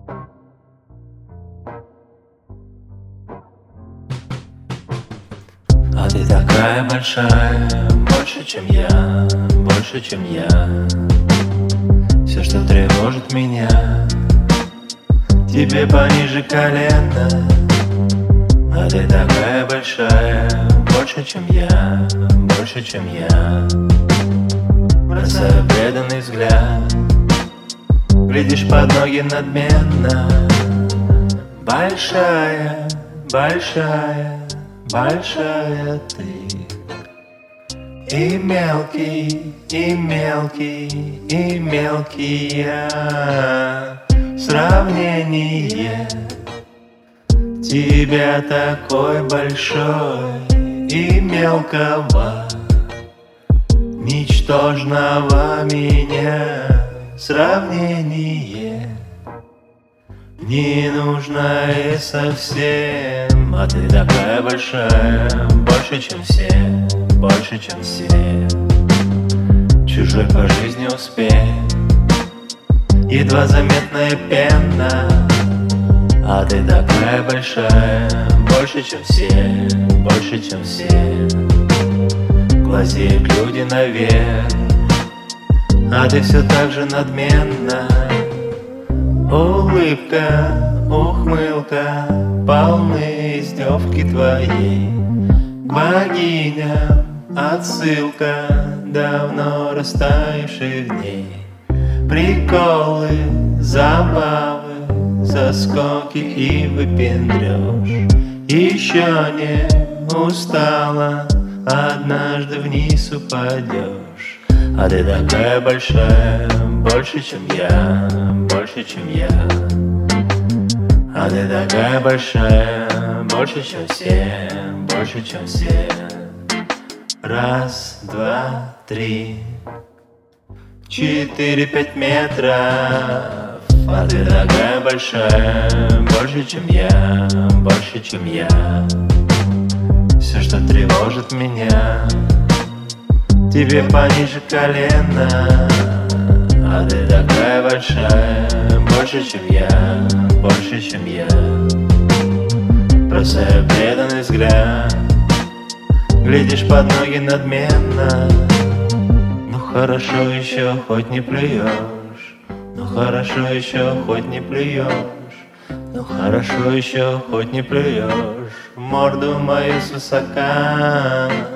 А ты такая большая, больше, чем я, больше, чем я. Все, что тревожит меня, тебе пониже колена. А ты такая большая, больше, чем я, больше, чем я. Бросаю преданный взгляд, глядишь под ноги надменно. Большая, большая, большая ты. И мелкий, и мелкий, и мелкий я. Сравнение тебя такой большой и мелкого, ничтожного меня. Сравнение не нужно и совсем. А ты такая большая, больше, чем все, больше, чем все. Чужой по жизни успех, едва заметная пена. А ты такая большая, больше, чем все, больше, чем все. Глазеют люди наверх, а ты все так же надменно. Улыбка, ухмылка, полны издевки твоей. К богиням отсылка давно растаявших дней. Приколы, забавы, заскоки и выпендрёж. Еще не устала, однажды вниз упадешь. А ты такая большая, больше, чем я, больше, чем я. А ты такая большая, больше, чем все, больше, чем все. Раз, два, три, 4-5 метров. А ты такая большая, больше, чем я, больше, чем я. Все, что тревожит меня, тебе пониже колена. А ты такая большая, больше, чем я, больше, чем я. Бросаю преданный взгляд, глядишь под ноги надменно. Ну хорошо еще, хоть не плюешь. Ну хорошо еще, хоть не плюешь. Ну хорошо еще, хоть не плюешь в морду мою свысока.